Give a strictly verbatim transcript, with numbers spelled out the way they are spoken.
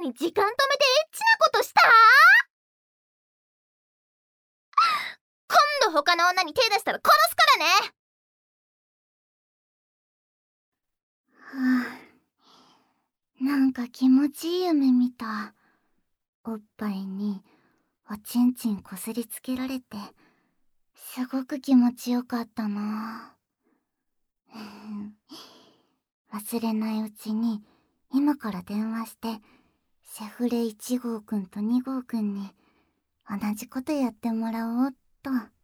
に時間止めてエッチなことした？今度他の女に手出したら殺すからね。 はあ、なんか気持ちいい夢見た。おっぱいにおちんちんこすりつけられてすごく気持ちよかったな。忘れないうちに今から電話してセフレいち号くんとに号くんに同じことやってもらおうっと。